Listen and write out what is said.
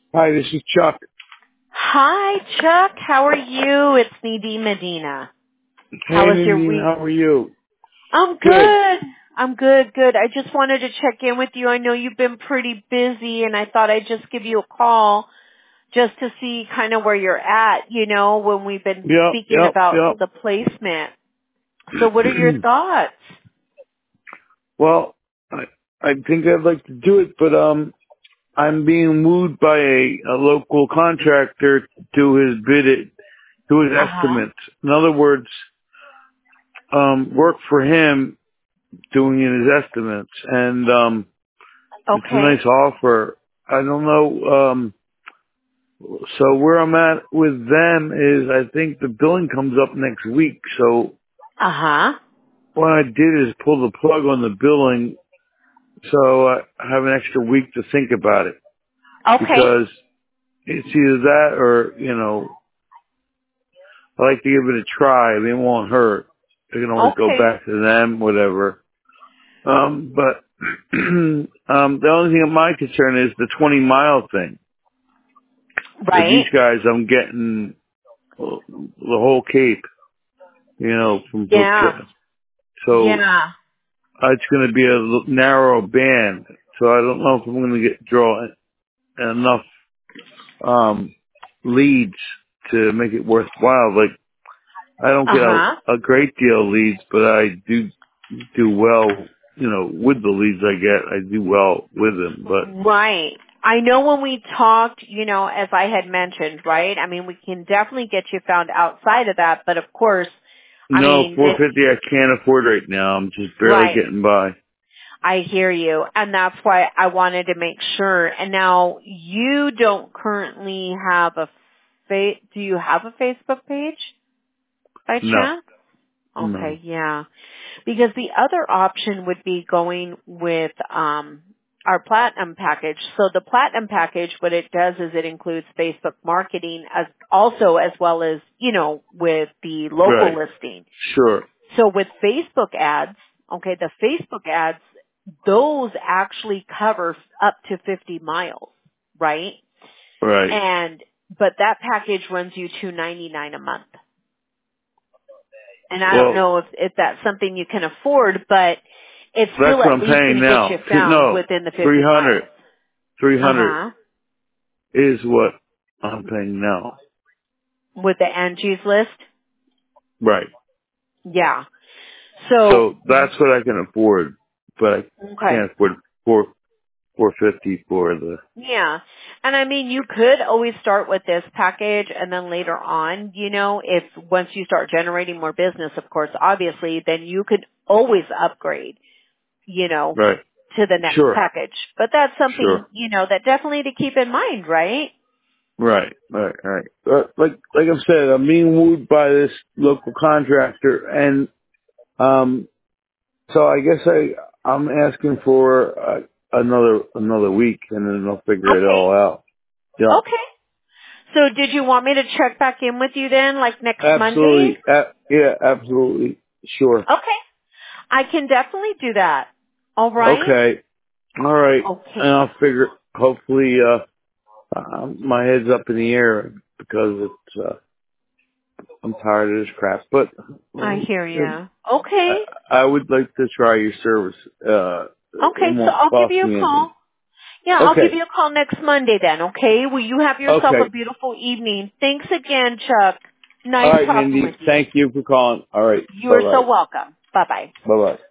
Hi, this is Chuck. Hi, Chuck. How are you? It's Nadine Medina. Hey, How was your Nadine, week? how are you? I'm Good. good. I'm good. I just wanted to check in with you. I know you've been pretty busy, and I thought I'd just give you a call just to see kind of where you're at, when we've been speaking about Yep. the placement. So what are your thoughts? Well, I think I'd like to do it, but I'm being wooed by a local contractor to do his do his Uh-huh. estimates. In other words, work for him doing his estimates, and it's a Okay. nice offer. I don't know. So where I'm at with them is I think the billing comes up next week. So Uh-huh. what I did is pull the plug on the billing so I have an extra week to think about it, Okay. because it's either that or, I like to give it a try. I mean, it won't hurt. I can always go Okay. back to them, whatever. But the only thing of my concern is the 20-mile thing. With these Right. guys, I'm getting the whole Cape, from Yeah. Brookshire. So Yeah. it's going to be a narrow band. So I don't know if I'm going to draw enough leads to make it worthwhile. Like, I don't get Uh-huh. a great deal of leads, but I do well, with the leads I get, I do well with them. But Right. I know when we talked, as I had mentioned, right? I mean, we can definitely get you found outside of that, but of course, I no, mean, 450 I can't afford right now. I'm just barely right. getting by. I hear you. And that's why I wanted to make sure. And now you don't currently have do you have a Facebook page by No, chance? no. Okay, yeah. Because the other option would be going with our platinum package. So the platinum package, what it does is it includes Facebook marketing as well as, with the local Right. listing. Sure. So with Facebook ads, okay, the Facebook ads, those actually cover up to 50 miles, right? Right. But that package runs you $299 a month. And I don't Well, know if that's something you can afford, but it's that's still what at I'm least going paying to get now. you found No, within the 50 300. miles. 300 Uh-huh. is what I'm paying now. With the Angie's list? Right. Yeah. So, So that's what I can afford, but I okay. can't afford 450 for the. Yeah. And I mean, you could always start with this package and then later on, if once you start generating more business, of course, obviously, then you could always upgrade, Right. to the next Sure. package. But that's something, Sure. that definitely to keep in mind, right? Right. Like I said, I'm being wooed by this local contractor, and so I guess I'm asking for another week, and then they'll figure it Okay. all out. Yeah. Okay. So did you want me to check back in with you then, like next Monday? Absolutely. Yeah, absolutely. Sure. Okay. I can definitely do that. All right? Okay. All right. And Okay. I'll figure, hopefully, my head's up in the air because I'm tired of this crap. But, I um, hear you. Okay. I would like to try your service. It Okay, so won't I'll give cost you a me anything. call. Yeah, I'll give Okay. you a call next Monday then, okay? Well, you have yourself Okay. a beautiful evening. Thanks again, Chuck. All Nice right, talking with Mindy. you. Thank you for calling. All right. You are so Bye-bye. welcome. Bye-bye. Bye-bye.